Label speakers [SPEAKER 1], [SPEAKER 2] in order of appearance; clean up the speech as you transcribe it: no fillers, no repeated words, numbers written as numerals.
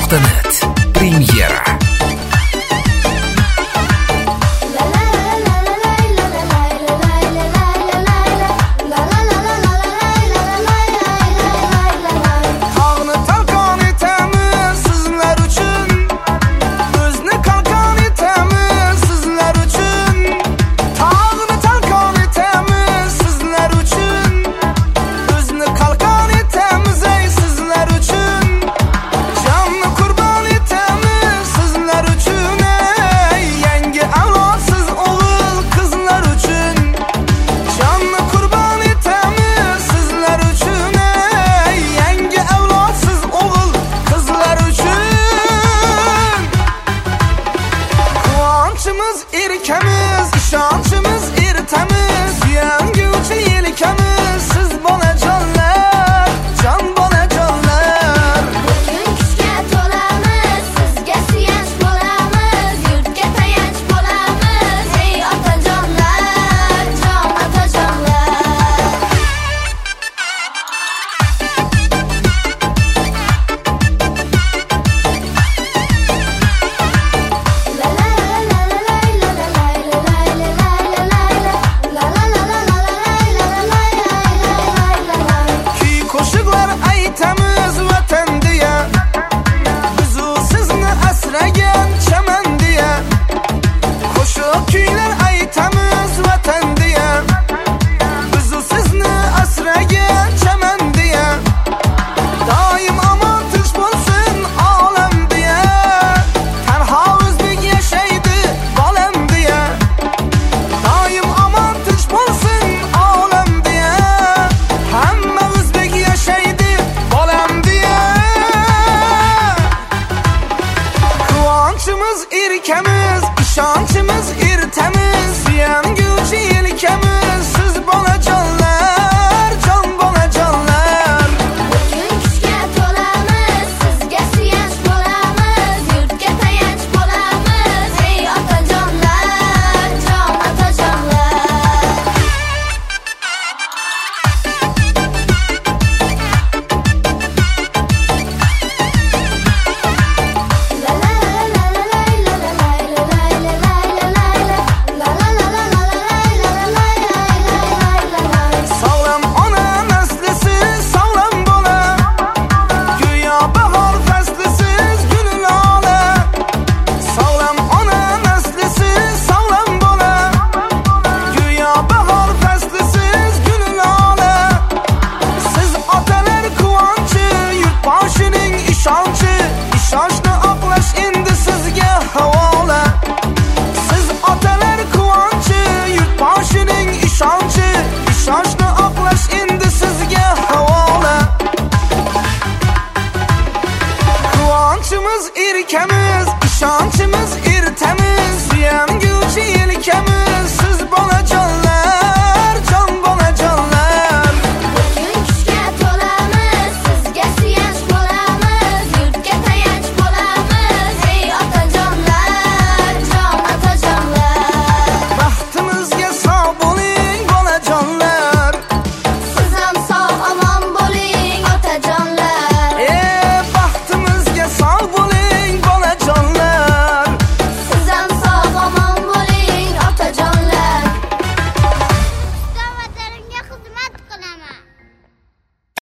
[SPEAKER 1] Football.net Premyera.
[SPEAKER 2] İrkemiz, işançımız irtemiz, yengüçü yelkemiz, siz bana canlar, can bana canlar.
[SPEAKER 3] Bugün küşke tolamız, sizge suyanç bolamız, yurtga tayanç bolamız, ey atacanlar, can atacanlar.
[SPEAKER 2] Koşuklar aytamiz vatan diye, bizu sizni asragan chaman diye. Qo'shiq kuylar aytamiz vatan diye, bizu sizni asragan chaman diye. Doim omon tinch bo'lsin olam diye, tanho o'zbek yashaydi bolam diye. Doim omon tinch bo'lsin olam diye, hamma o'zbek yashaydi bolam diye. Quvonchimiz irkamiz, ishonchimiz